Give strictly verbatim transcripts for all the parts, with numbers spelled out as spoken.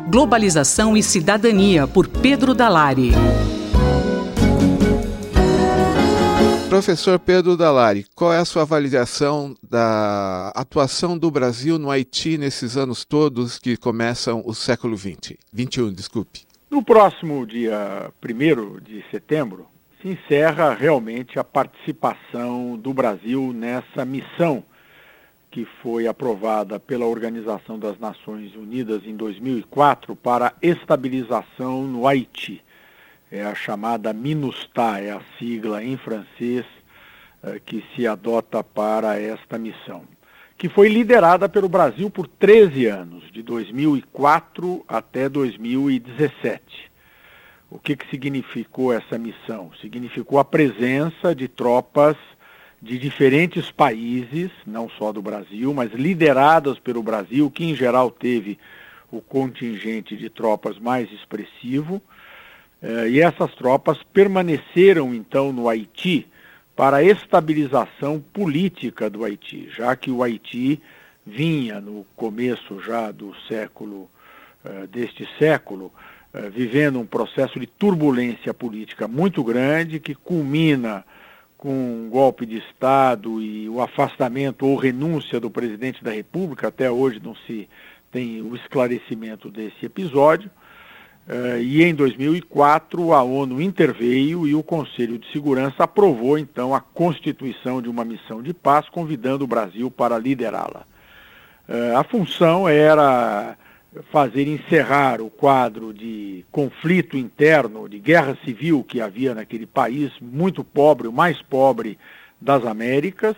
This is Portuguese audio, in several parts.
Globalização e Cidadania, por Pedro Dalari. Professor Pedro Dalari, qual é a sua avaliação da atuação do Brasil no Haiti nesses anos todos que começam o século vinte? vinte e um, desculpe. No próximo dia primeiro de setembro, se encerra realmente a participação do Brasil nessa missão que foi aprovada pela Organização das Nações Unidas em dois mil e quatro para a estabilização no Haiti. É a chamada MINUSTAH, é a sigla em francês eh, que se adota para esta missão, que foi liderada pelo Brasil por treze anos, de dois mil e quatro até dois mil e dezessete. O que, que significou essa missão? Significou a presença de tropas de diferentes países, não só do Brasil, mas lideradas pelo Brasil, que em geral teve o contingente de tropas mais expressivo, eh, e essas tropas permaneceram então no Haiti para a estabilização política do Haiti, já que o Haiti vinha no começo já do século, eh, deste século, eh, vivendo um processo de turbulência política muito grande, que culmina com um golpe de Estado e o afastamento ou renúncia do presidente da República. Até hoje não se tem o esclarecimento desse episódio. Uh, e em dois mil e quatro a ONU interveio e o Conselho de Segurança aprovou então a constituição de uma missão de paz, convidando o Brasil para liderá-la. Uh, a função era fazer encerrar o quadro de conflito interno, de guerra civil que havia naquele país, muito pobre, o mais pobre das Américas,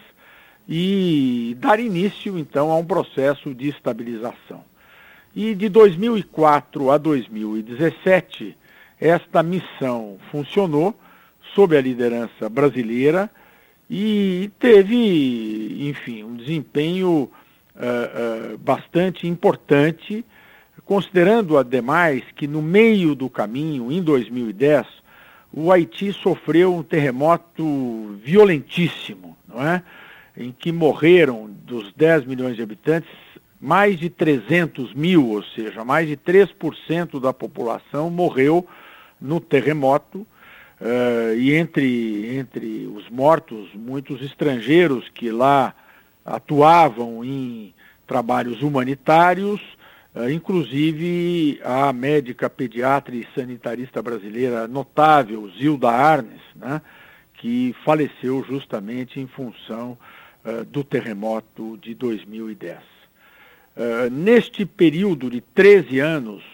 e dar início, então, a um processo de estabilização. E de dois mil e quatro a dois mil e dezessete, esta missão funcionou sob a liderança brasileira e teve, enfim, um desempenho uh, uh, bastante importante, considerando, ademais, que no meio do caminho, em dois mil e dez, o Haiti sofreu um terremoto violentíssimo, não é? Em que morreram, dos dez milhões de habitantes, mais de trezentos mil, ou seja, mais de três por cento da população morreu no terremoto, uh, e entre, entre os mortos, muitos estrangeiros que lá atuavam em trabalhos humanitários, Uh, inclusive a médica pediatra e sanitarista brasileira notável, Zilda Arnes, né, que faleceu justamente em função uh, do terremoto de dois mil e dez. Uh, neste período de treze anos,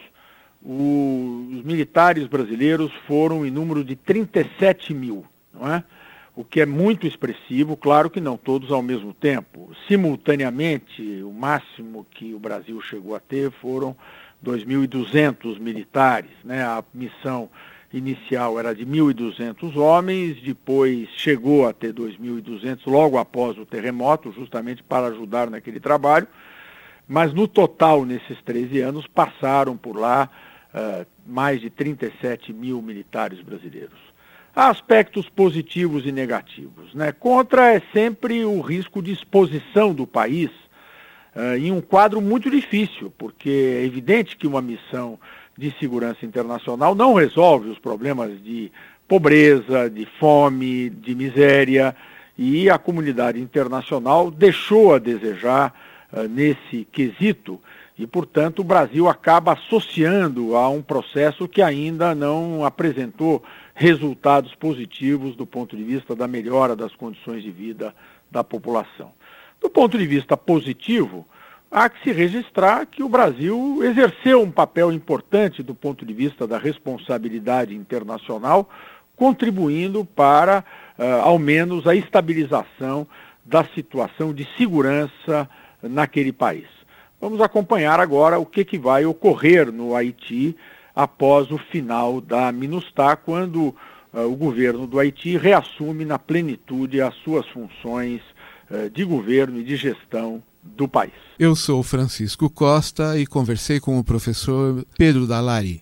o, os militares brasileiros foram em número de trinta e sete mil, não é? O que é muito expressivo, claro que não todos ao mesmo tempo. Simultaneamente, o máximo que o Brasil chegou a ter foram dois mil e duzentos militares, né? A missão inicial era de mil e duzentos homens, depois chegou a ter dois mil e duzentos logo após o terremoto, justamente para ajudar naquele trabalho, mas no total, nesses treze anos, passaram por lá uh, mais de trinta e sete mil militares brasileiros. Há aspectos positivos e negativos, né? Contra é sempre o risco de exposição do país uh, em um quadro muito difícil, porque é evidente que uma missão de segurança internacional não resolve os problemas de pobreza, de fome, de miséria, e a comunidade internacional deixou a desejar uh, nesse quesito, e, portanto, o Brasil acaba associando a um processo que ainda não apresentou resultados positivos do ponto de vista da melhora das condições de vida da população. Do ponto de vista positivo, há que se registrar que o Brasil exerceu um papel importante do ponto de vista da responsabilidade internacional, contribuindo para, uh, ao menos, a estabilização da situação de segurança naquele país. Vamos acompanhar agora o que, que vai ocorrer no Haiti após o final da MINUSTAH, quando uh, o governo do Haiti reassume na plenitude as suas funções uh, de governo e de gestão do país. Eu sou Francisco Costa e conversei com o professor Pedro Dalari.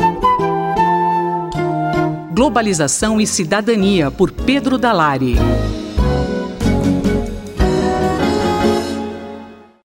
Globalização e Cidadania, por Pedro Dalari.